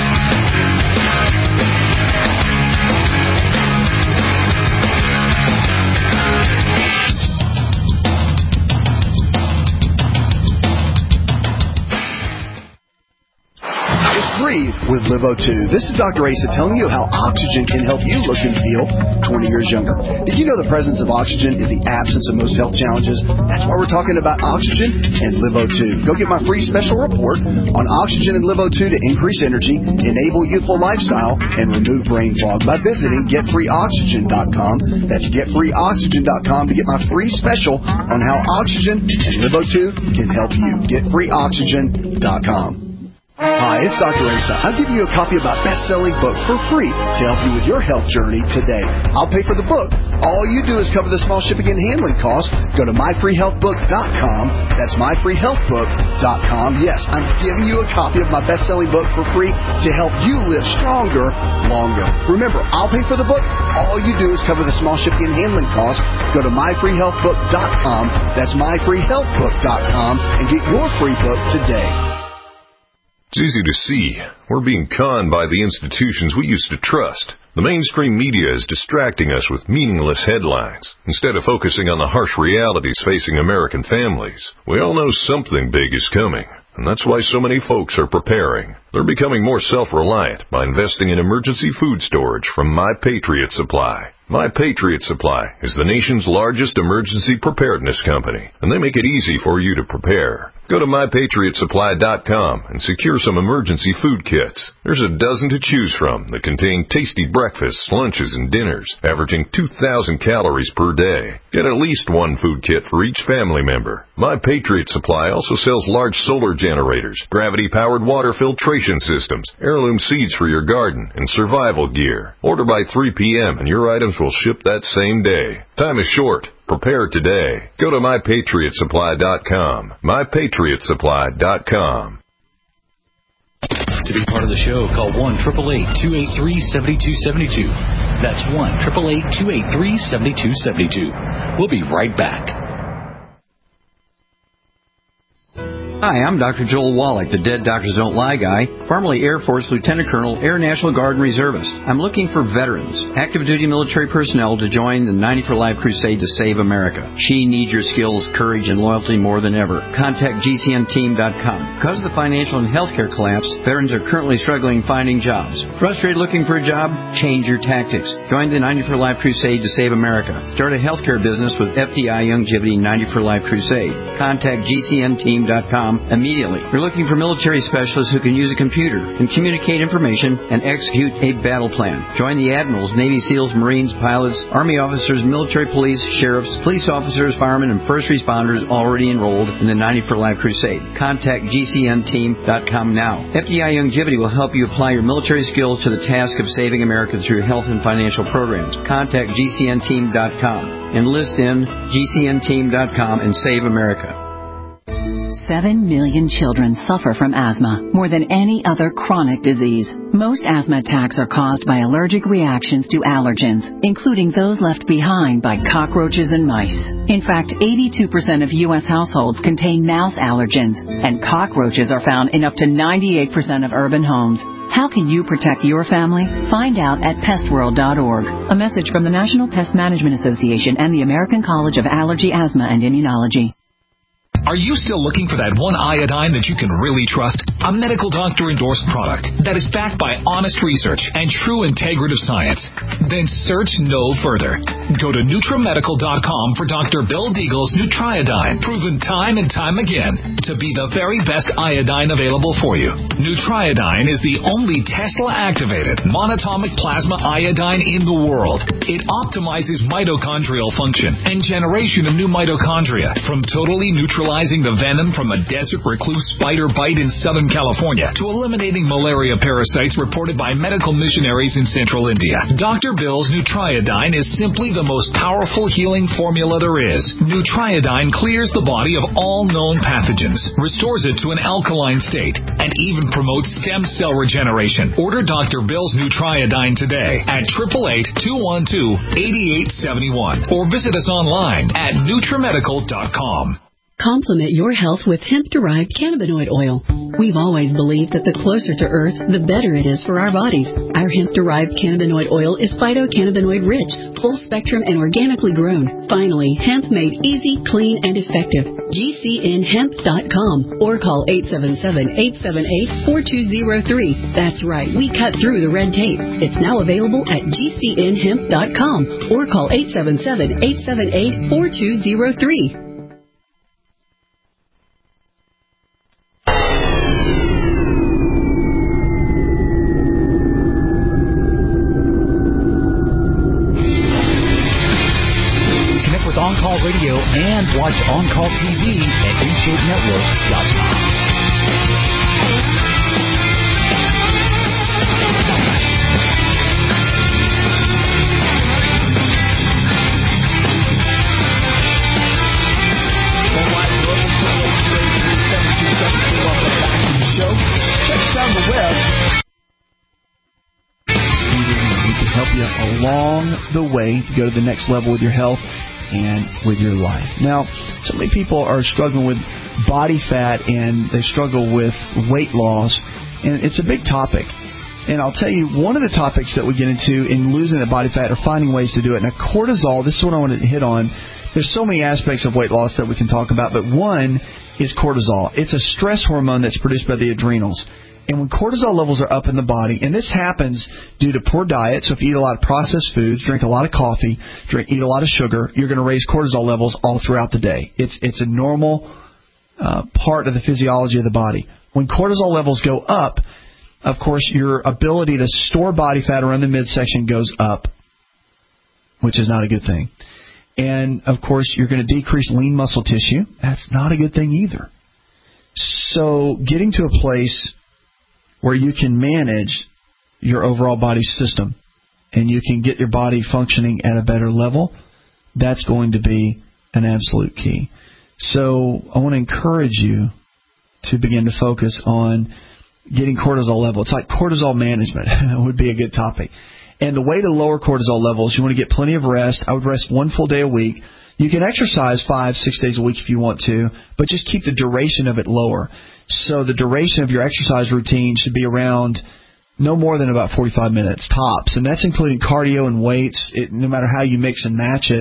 S5: free with Live O two. This is Doctor Asa telling you how oxygen can help you look and feel twenty years younger. Did you know the presence of oxygen is the absence of most health challenges? That's why we're talking about oxygen and Live O two. Go get my free special report on oxygen and Live O two to increase energy, enable youthful lifestyle, and remove brain fog by visiting get free oxygen dot com. That's get free oxygen dot com to get my free special on how oxygen and Live O two can help you. get free oxygen dot com. Hi, it's Doctor Asa. I'm giving you a copy of my best-selling book for free to help you with your health journey today. I'll pay for the book. All you do is cover the small shipping and handling costs. Go to my free health book dot com. That's my free health book dot com. Yes, I'm giving you a copy of my best-selling book for free to help you live stronger, longer. Remember, I'll pay for the book. All you do is cover the small shipping and handling costs. Go to my free health book dot com. That's my free health book dot com and get your free book today.
S3: It's easy to see. We're being conned by the institutions we used to trust. The mainstream media is distracting us with meaningless headlines instead of focusing on the harsh realities facing American families. We all know something big is coming, and that's why so many folks are preparing. They're becoming more self-reliant by investing in emergency food storage from My Patriot Supply. My Patriot Supply is the nation's largest emergency preparedness company, and they make it easy for you to prepare. Go to my patriot supply dot com and secure some emergency food kits. There's a dozen to choose from that contain tasty breakfasts, lunches, and dinners, averaging two thousand calories per day. Get at least one food kit for each family member. My Patriot Supply also sells large solar generators, gravity-powered water filtration systems, heirloom seeds for your garden, and survival gear. Order by three p.m. and your items will ship that same day. Time is short. Prepare today. Go to my patriot supply dot com. my patriot supply dot com.
S15: To be part of the show, call one eight eight eight, two eight three, seven two seven two. That's one eight eight eight, two eight three, seven two seven two. We'll be right back.
S4: Hi, I'm Doctor Joel Wallach, the Dead Doctors Don't Lie guy, formerly Air Force Lieutenant Colonel, Air National Guard and Reservist. I'm looking for veterans, active duty military personnel to join the ninety for Life crusade to save America. She needs your skills, courage, and loyalty more than ever. Contact G C N team dot com. Because of the financial and healthcare collapse, veterans are currently struggling finding jobs. Frustrated looking for a job? Change your tactics. Join the ninety for Life crusade to save America. Start a healthcare business with F D I Youngevity ninety for Life crusade. Contact G C N team dot com immediately. We're looking for military specialists who can use a computer and communicate information and execute a battle plan. Join the admirals, Navy SEALs, Marines, pilots, Army officers, military police, sheriffs, police officers, firemen, and first responders already enrolled in the ninety for Life crusade. Contact G C N team dot com now. F D I Youngevity will help you apply your military skills to the task of saving America through health and financial programs. Contact G C N team dot com. Enlist in G C N team dot com and save America.
S23: Seven million children suffer from asthma, more than any other chronic disease. Most asthma attacks are caused by allergic reactions to allergens, including those left behind by cockroaches and mice. In fact, eighty-two percent of U S households contain mouse allergens, and cockroaches are found in up to ninety-eight percent of urban homes. How can you protect your family? Find out at pest world dot org. A message from the National Pest Management Association and the American College of Allergy, Asthma, and Immunology.
S24: Are you still looking for that one iodine that you can really trust? A medical doctor-endorsed product that is backed by honest research and true integrative science? Then search no further. Go to NutriMedical dot com for Doctor Bill Deagle's Nutriodine, proven time and time again to be the very best iodine available for you. Nutriodine is the only Tesla-activated monatomic plasma iodine in the world. It optimizes mitochondrial function and generation of new mitochondria from totally neutralizing the venom from a desert recluse spider bite in Southern California to eliminating malaria parasites reported by medical missionaries in central India. Doctor Bill's Nutriodine is simply the most powerful healing formula there is. Nutriodine clears the body of all known pathogens, restores it to an alkaline state, and even promotes stem cell regeneration. Order Doctor Bill's Nutriodine today at eight eight eight, two one two, eight eight seven one or visit us online at NutriMedical dot com.
S6: Complement your health with hemp-derived cannabinoid oil. We've always believed that the closer to Earth, the better it is for our bodies. Our hemp-derived cannabinoid oil is phytocannabinoid-rich, full-spectrum, and organically grown. Finally, hemp made easy, clean, and effective. G C N hemp dot com or call eight seven seven, eight seven eight, four two zero three. That's right, we cut through the red tape. It's now available at G C N hemp dot com or call eight seven seven, eight seven eight, four two zero three.
S15: On-Call Radio and watch On-Call T V at in shape network dot com.
S2: Check us out on the web. We can help you along the way to go to the next level with your health and with your life. Now, so many people are struggling with body fat and they struggle with weight loss, and it's a big topic. And I'll tell you, one of the topics that we get into in losing that body fat or finding ways to do it. Now, cortisol, this is what I wanted to hit on. There's so many aspects of weight loss that we can talk about, but one is cortisol. It's a stress hormone that's produced by the adrenals. And when cortisol levels are up in the body, and this happens due to poor diet, so if you eat a lot of processed foods, drink a lot of coffee, drink, eat a lot of sugar, you're going to raise cortisol levels all throughout the day. It's it's a normal uh, part of the physiology of the body. When cortisol levels go up, of course, your ability to store body fat around the midsection goes up, which is not a good thing. And, of course, you're going to decrease lean muscle tissue. That's not a good thing either. So getting to a place where you can manage your overall body system and you can get your body functioning at a better level, that's going to be an absolute key. So I want to encourage you to begin to focus on getting cortisol level. It's like cortisol management would be a good topic. And the way to lower cortisol levels, you want to get plenty of rest. I would rest one full day a week. You can exercise five, six days a week if you want to, but just keep the duration of it lower. So the duration of your exercise routine should be around no more than about forty-five minutes, tops. And that's including cardio and weights. It, no matter how you mix and match it,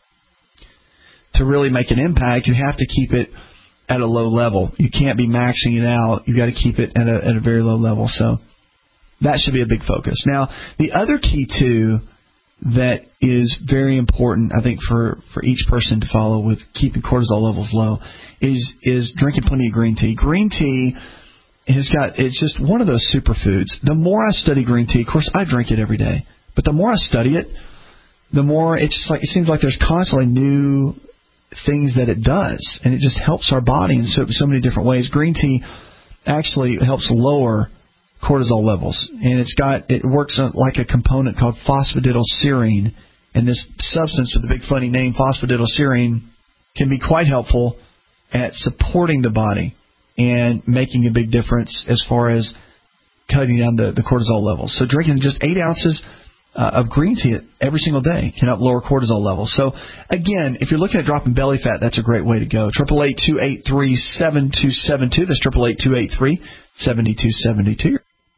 S2: to really make an impact, you have to keep it at a low level. You can't be maxing it out. You've got to keep it at a, at a very low level. So that should be a big focus. Now, the other key, too, that is very important, I think, for, for each person to follow with keeping cortisol levels low is is drinking plenty of green tea. Green tea has got, it's just one of those superfoods. The more I study green tea, of course, I drink it every day, but the more I study it, the more it's just like, it seems like there's constantly new things that it does, and it just helps our body in so, so many different ways. Green tea actually helps lower cortisol levels, and it's got it works like a component called phosphatidylserine, and this substance with the big funny name phosphatidylserine can be quite helpful at supporting the body and making a big difference as far as cutting down the, the cortisol levels. So drinking just eight ounces uh, of green tea every single day can help lower cortisol levels. So again, if you're looking at dropping belly fat, that's a great way to go. Triple eight two eight three seven two seven two. That's triple eight two eight three seven two seven two.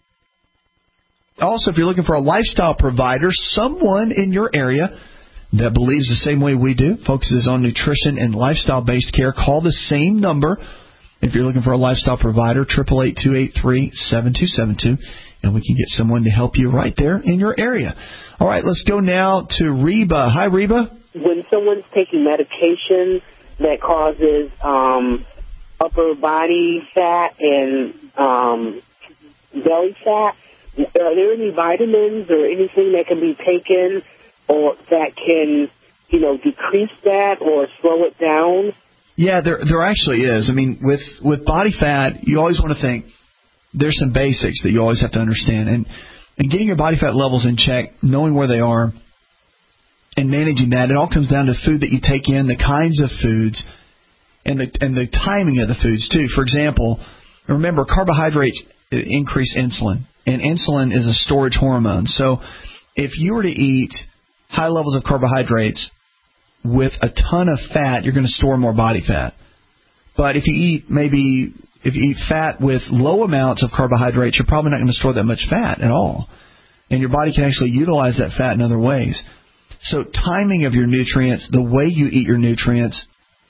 S2: Also, if you're looking for a lifestyle provider, someone in your area that believes the same way we do, focuses on nutrition and lifestyle-based care, call the same number. If you're looking for a lifestyle provider, triple eight two eight three seven two seven two, and we can get someone to help you right there in your area. All right, let's go now to Reba. Hi, Reba.
S8: When someone's taking medication that causes um, upper body fat and um, belly fat, are there any vitamins or anything that can be taken or that can, you know, decrease that or slow it down?
S2: Yeah, there there actually is. I mean, with, with body fat, you always want to think there's some basics that you always have to understand. And, and getting your body fat levels in check, knowing where they are, and managing that, it all comes down to food that you take in, the kinds of foods, and the and the timing of the foods, too. For example, remember, carbohydrates increase insulin, and insulin is a storage hormone. So if you were to eat high levels of carbohydrates with a ton of fat, you're going to store more body fat. But if you eat maybe if you eat fat with low amounts of carbohydrates, you're probably not going to store that much fat at all. And your body can actually utilize that fat in other ways. So timing of your nutrients, the way you eat your nutrients,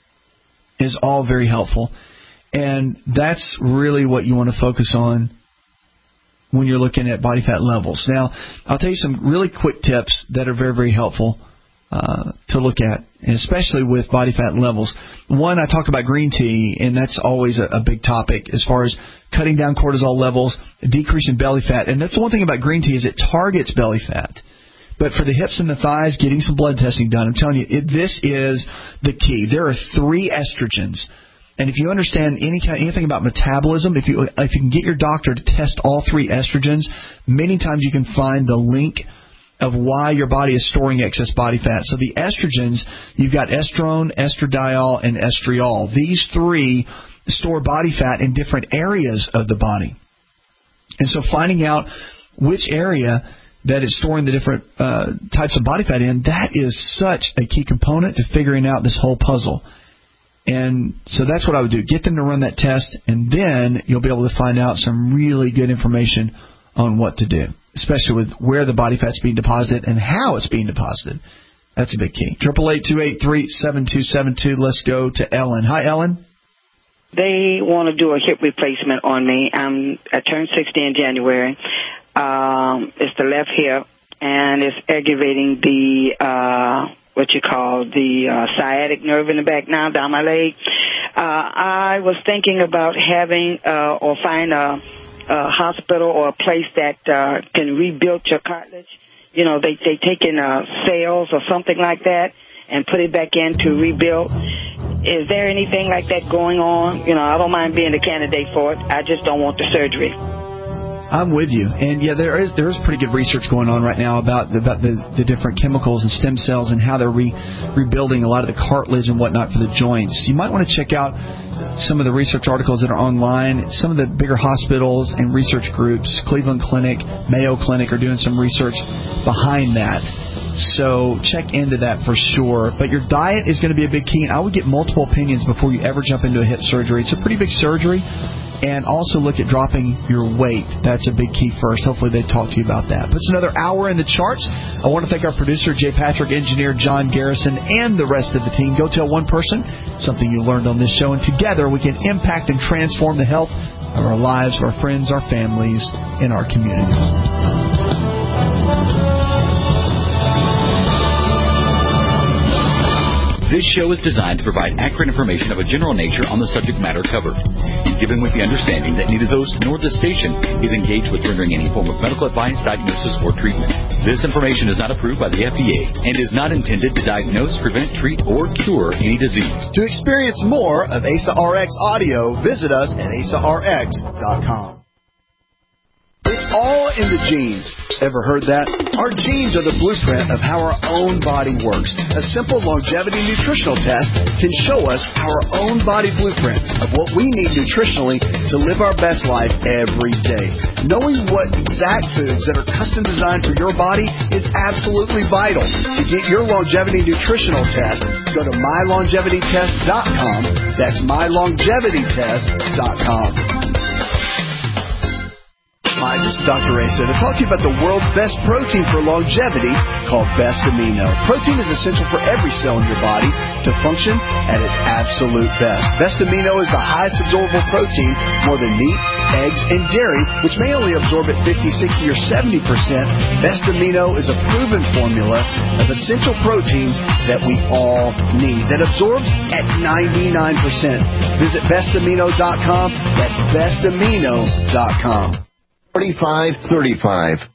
S2: is all very helpful. And that's really what you want to focus on when you're looking at body fat levels. Now, I'll tell you some really quick tips that are very, very helpful uh, to look at, especially with body fat levels. One, I talked about green tea, and that's always a, a big topic as far as cutting down cortisol levels, decreasing belly fat. And that's the one thing about green tea is it targets belly fat. But for the hips and the thighs, getting some blood testing done, I'm telling you, it, this is the key. There are three estrogens. And if you understand any kind, anything about metabolism, if you if you can get your doctor to test all three estrogens, many times you can find the link of why your body is storing excess body fat. So the estrogens, you've got estrone, estradiol, and estriol. These three store body fat in different areas of the body. And so finding out which area that is storing the different uh, types of body fat in, that is such a key component to figuring out this whole puzzle. And so that's what I would do. Get them to run that test, and then you'll be able to find out some really good information on what to do, especially with where the body fat's being deposited and how it's being deposited. That's a big key. eight eight eight, two eight three, seven two seven two. Let's go to Ellen. Hi, Ellen.
S9: They want to do a hip replacement on me. I'm, I turned sixty in January. Um, it's the left hip, and it's aggravating the... Uh, what you call the uh, sciatic nerve in the back now, down my leg. Uh, I was thinking about having uh, or find a, a hospital or a place that uh, can rebuild your cartilage. You know, they, they take in uh, cells or something like that and put it back in to rebuild. Is there anything like that going on? You know, I don't mind being a candidate for it. I just don't want the surgery.
S2: I'm with you, and yeah, there is there is pretty good research going on right now about about the, the different chemicals and stem cells and how they're re, rebuilding a lot of the cartilage and whatnot for the joints. You might want to check out some of the research articles that are online. Some of the bigger hospitals and research groups, Cleveland Clinic, Mayo Clinic, are doing some research behind that. So check into that for sure. But your diet is going to be a big key, and I would get multiple opinions before you ever jump into a hip surgery. It's a pretty big surgery. And also look at dropping your weight. That's a big key first. Hopefully they talk to you about that. But it's another hour in the charts. I want to thank our producer, Jay Patrick, engineer John Garrison, and the rest of the team. Go tell one person something you learned on this show, and together we can impact and transform the health of our lives, of our friends, our families, and our communities.
S15: This show is designed to provide accurate information of a general nature on the subject matter covered, given with the understanding that neither those nor the station is engaged with rendering any form of medical advice, diagnosis, or treatment. This information is not approved by the F D A and is not intended to diagnose, prevent, treat, or cure any disease.
S5: To experience more of A S A R X audio, visit us at A S A R X dot com. It's all in the genes. Ever heard that? Our genes are the blueprint of how our own body works. A simple longevity nutritional test can show us our own body blueprint of what we need nutritionally to live our best life every day. Knowing what exact foods that are custom designed for your body is absolutely vital. To get your longevity nutritional test, go to my longevity test dot com. That's my longevity test dot com. Hi, this is Doctor Asa to talk to you about the world's best protein for longevity called Best Amino. Protein is essential for every cell in your body to function at its absolute best. Best Amino is the highest absorbable protein, more than meat, eggs, and dairy, which may only absorb at fifty, sixty, or seventy percent. Best Amino is a proven formula of essential proteins that we all need, that absorbs at ninety-nine percent. Visit best amino dot com. That's best amino dot com.
S19: forty-five thirty-five.